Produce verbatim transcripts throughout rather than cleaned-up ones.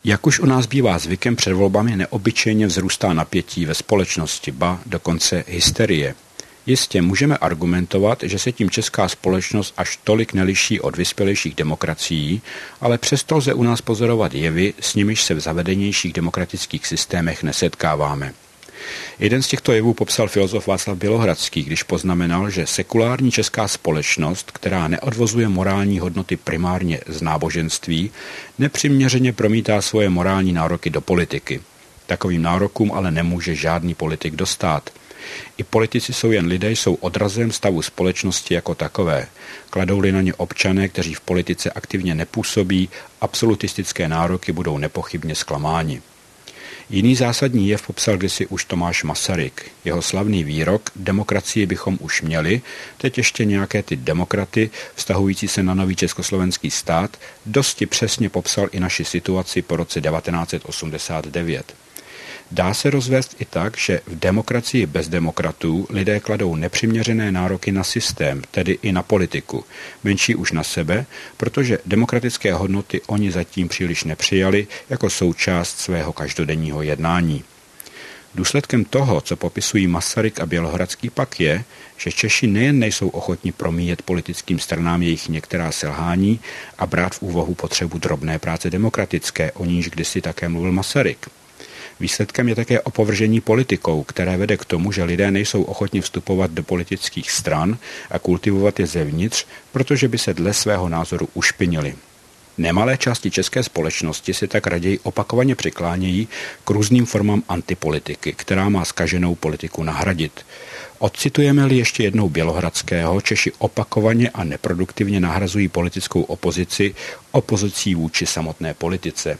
Jak už u nás bývá zvykem, před volbami neobyčejně vzrůstá napětí ve společnosti, ba dokonce hysterie. Jistě můžeme argumentovat, že se tím česká společnost až tolik neliší od vyspělejších demokracií, ale přesto lze u nás pozorovat jevy, s nimiž se v zavedenějších demokratických systémech nesetkáváme. Jeden z těchto jevů popsal filozof Václav Bělohradský, když poznamenal, že sekulární česká společnost, která neodvozuje morální hodnoty primárně z náboženství, nepřiměřeně promítá svoje morální nároky do politiky. Takovým nárokům ale nemůže žádný politik dostát. I politici jsou jen lidé, jsou odrazem stavu společnosti jako takové. Kladou-li na ně občané, kteří v politice aktivně nepůsobí, absolutistické nároky budou nepochybně zklamáni. Jiný zásadní jev popsal kdysi už Tomáš Masaryk. Jeho slavný výrok "demokracii bychom už měli", teď ještě nějaké ty demokraty, vztahující se na nový československý stát, dosti přesně popsal i naši situaci po roce devatenáct set osmdesát devět. Dá se rozvést i tak, že v demokracii bez demokratů lidé kladou nepřiměřené nároky na systém, tedy i na politiku, menší už na sebe, protože demokratické hodnoty oni zatím příliš nepřijali jako součást svého každodenního jednání. Důsledkem toho, co popisují Masaryk a Bělohradský, pak je, že Češi nejen nejsou ochotni promíjet politickým stranám jejich některá selhání a brát v úvahu potřebu drobné práce demokratické, o níž kdysi také mluvil Masaryk. Výsledkem je také opovržení politikou, které vede k tomu, že lidé nejsou ochotni vstupovat do politických stran a kultivovat je zevnitř, protože by se dle svého názoru ušpinili. Nemalé části české společnosti se tak raději opakovaně přiklánějí k různým formám antipolitiky, která má zkaženou politiku nahradit. Odcitujeme-li ještě jednou Bělohradského, Češi opakovaně a neproduktivně nahrazují politickou opozici opozicí vůči samotné politice.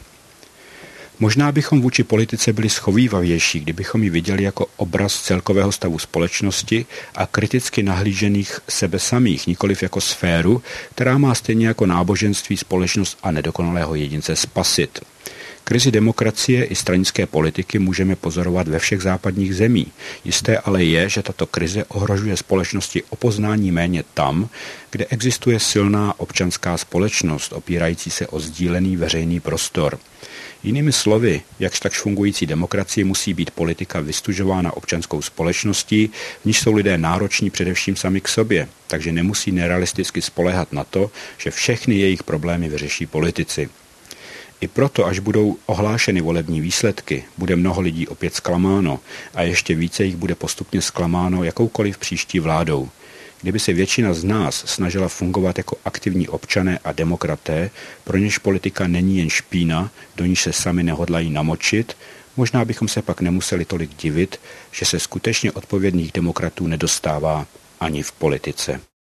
Možná bychom vůči politice byli schovývavější, kdybychom ji viděli jako obraz celkového stavu společnosti a kriticky nahlížených sebe samých, nikoliv jako sféru, která má stejně jako náboženství společnost a nedokonalého jedince spasit. Krizi demokracie i stranické politiky můžeme pozorovat ve všech západních zemí. Jisté ale je, že tato krize ohrožuje společnosti o poznání méně tam, kde existuje silná občanská společnost, opírající se o sdílený veřejný prostor. Jinými slovy, jakž takž fungující demokracie musí být politika vystužována občanskou společností, v níž jsou lidé nároční především sami k sobě, takže nemusí nerealisticky spoléhat na to, že všechny jejich problémy vyřeší politici. I proto, až budou ohlášeny volební výsledky, bude mnoho lidí opět zklamáno a ještě více jich bude postupně zklamáno jakoukoliv příští vládou. Kdyby se většina z nás snažila fungovat jako aktivní občané a demokraté, pro něž politika není jen špína, do níž se sami nehodlají namočit, možná bychom se pak nemuseli tolik divit, že se skutečně odpovědných demokratů nedostává ani v politice.